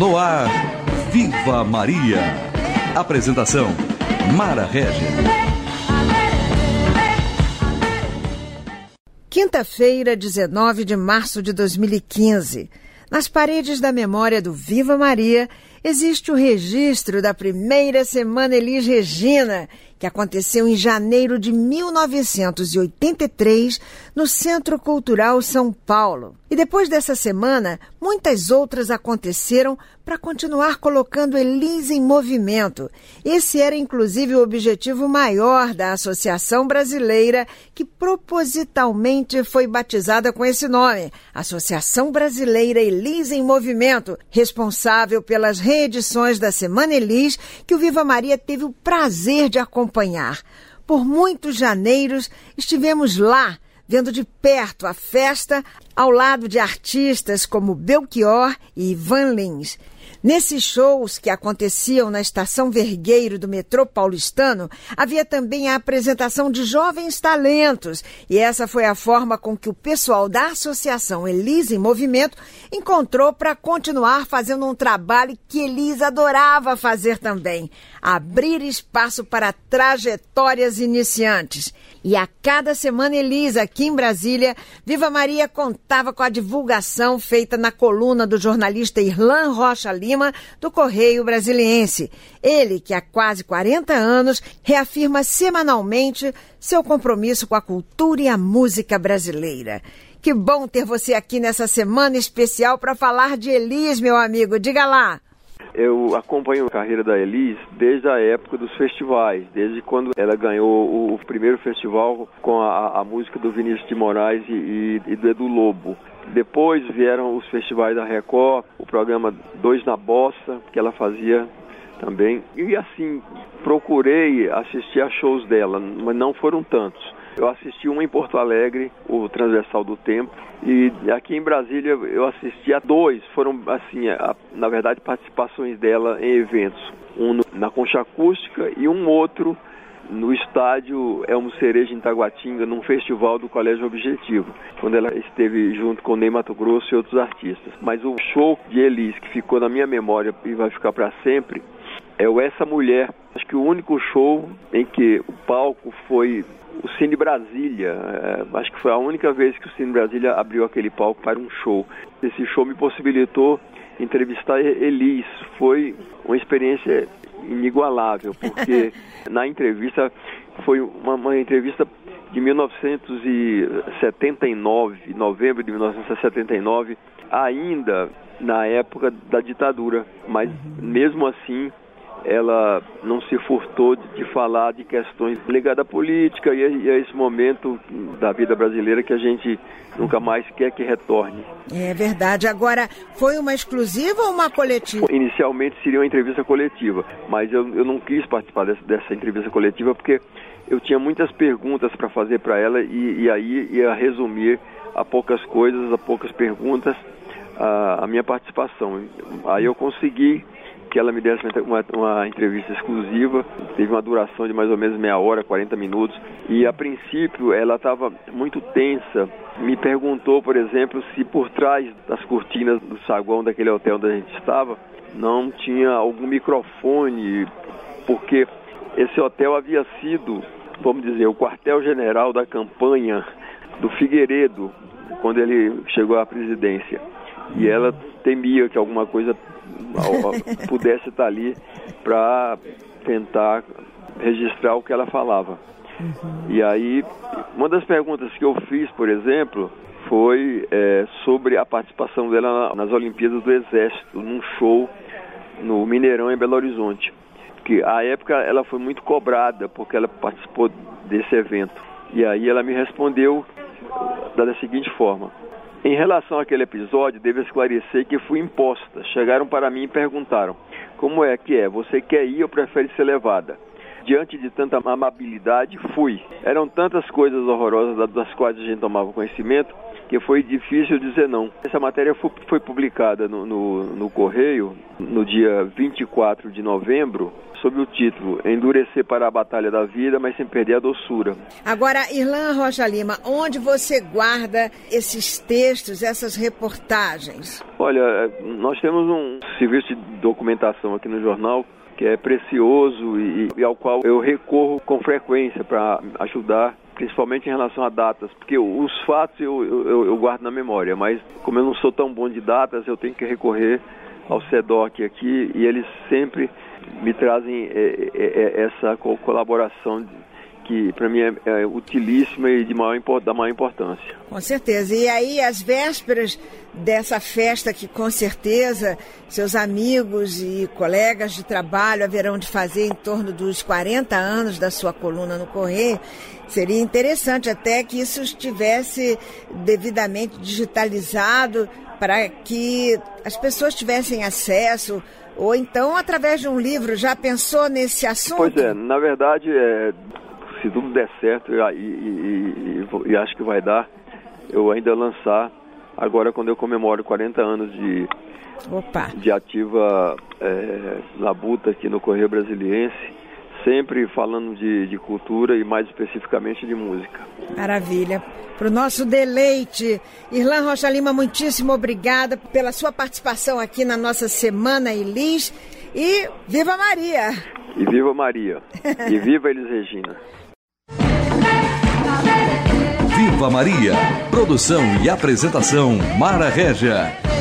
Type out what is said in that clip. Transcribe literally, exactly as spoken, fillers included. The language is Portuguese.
No ar, Viva Maria. Apresentação, Mara Régia. Quinta-feira, dezenove de março de dois mil e quinze. Nas paredes da memória do Viva Maria, existe o registro da primeira Semana Elis Regina, que aconteceu em janeiro de mil novecentos e oitenta e três, no Centro Cultural São Paulo. E depois dessa semana, muitas outras aconteceram para continuar colocando Elis em movimento. Esse era, inclusive, o objetivo maior da Associação Brasileira, que propositalmente foi batizada com esse nome, Associação Brasileira Elis em Movimento, responsável pelas reedições da Semana Elis, que o Viva Maria teve o prazer de acompanhar. Por muitos janeiros estivemos lá, vendo de perto a festa, ao lado de artistas como Belchior e Ivan Lins. Nesses shows que aconteciam na Estação Vergueiro do metrô paulistano, havia também a apresentação de jovens talentos, e essa foi a forma com que o pessoal da Associação Elis em Movimento encontrou para continuar fazendo um trabalho que Elis adorava fazer também, abrir espaço para trajetórias iniciantes. E a cada Semana Elis aqui em Brasília, Viva Maria contava com a divulgação feita na coluna do jornalista Irlan Rocha Lima, do Correio Brasiliense. Ele, que há quase quarenta anos, reafirma semanalmente seu compromisso com a cultura e a música brasileira. Que bom ter você aqui nessa semana especial para falar de Elis, meu amigo. Diga lá. Eu acompanho a carreira da Elis desde a época dos festivais, desde quando ela ganhou o primeiro festival com a, a música do Vinícius de Moraes e, e do Edu Lobo. Depois vieram os festivais da Record, o programa Dois na Bossa, que ela fazia também. E assim, procurei assistir a shows dela, mas não foram tantos. Eu assisti um em Porto Alegre, o Transversal do Tempo, e aqui em Brasília eu assisti a dois, foram assim, a, na verdade participações dela em eventos, um no, na Concha Acústica e um outro no estádio Elmo Cereja em Taguatinga, num festival do Colégio Objetivo, quando ela esteve junto com Ney Matogrosso e outros artistas. Mas o show de Elis que ficou na minha memória e vai ficar para sempre é o Essa Mulher. Acho que o único show em que o palco foi o Cine Brasília, é, acho que foi a única vez que o Cine Brasília abriu aquele palco para um show. Esse show me possibilitou entrevistar Elis. Foi uma experiência inigualável, porque na entrevista, foi uma, uma entrevista de mil novecentos e setenta e nove, novembro de mil novecentos e setenta e nove, ainda na época da ditadura, mas mesmo assim ela não se furtou de, de falar de questões ligadas à política e a, e a esse momento da vida brasileira que a gente nunca mais quer que retorne. É verdade. Agora, foi uma exclusiva ou uma coletiva? Inicialmente seria uma entrevista coletiva, mas eu, eu não quis participar dessa, dessa entrevista coletiva porque eu tinha muitas perguntas para fazer para ela e, e aí ia resumir a poucas coisas, a poucas perguntas, a, a minha participação. Aí eu consegui que ela me desse uma, uma entrevista exclusiva, teve uma duração de mais ou menos meia hora, quarenta minutos, e a princípio ela estava muito tensa, me perguntou, por exemplo, se por trás das cortinas do saguão daquele hotel onde a gente estava, não tinha algum microfone, porque esse hotel havia sido, vamos dizer, o quartel-general da campanha do Figueiredo, quando ele chegou à presidência, e ela temia que alguma coisa pudesse estar ali para tentar registrar o que ela falava. Uhum. E aí, uma das perguntas que eu fiz, por exemplo, foi é, sobre a participação dela nas Olimpíadas do Exército, num show no Mineirão, em Belo Horizonte. Que à época ela foi muito cobrada porque ela participou desse evento. E aí ela me respondeu da seguinte forma: em relação àquele episódio, devo esclarecer que fui imposta. Chegaram para mim e perguntaram: como é que é? Você quer ir ou prefere ser levada? Diante de tanta amabilidade, fui. Eram tantas coisas horrorosas das quais a gente tomava conhecimento que foi difícil dizer não. Essa matéria foi, foi publicada no, no, no Correio no dia vinte e quatro de novembro, sob o título Endurecer para a Batalha da Vida, mas sem perder a doçura. Agora, Irlan Rocha Lima, onde você guarda esses textos, essas reportagens? Olha, nós temos um serviço de documentação aqui no jornal que é precioso e, e ao qual eu recorro com frequência para ajudar, principalmente em relação a datas, porque os fatos eu, eu, eu guardo na memória, mas como eu não sou tão bom de datas, eu tenho que recorrer ao SEDOC aqui e eles sempre me trazem é, é, essa colaboração que para mim é, é utilíssima e de maior, da maior importância. Com certeza. E aí, às vésperas dessa festa que com certeza seus amigos e colegas de trabalho haverão de fazer em torno dos quarenta anos da sua coluna no Correio, seria interessante até que isso estivesse devidamente digitalizado para que as pessoas tivessem acesso, ou então através de um livro. Já pensou nesse assunto? Pois é, na verdade, é, se tudo der certo, e, e, e, e acho que vai dar, eu ainda lançar, agora quando eu comemoro quarenta anos de, Opa. de ativa é, labuta aqui no Correio Brasiliense, sempre falando de, de cultura e mais especificamente de música. Maravilha. Para o nosso deleite, Irlan Rocha Lima, muitíssimo obrigada pela sua participação aqui na nossa Semana Elis. E viva Maria! E viva Maria! E viva Elis Regina! Viva Maria! Produção e apresentação Mara Régia.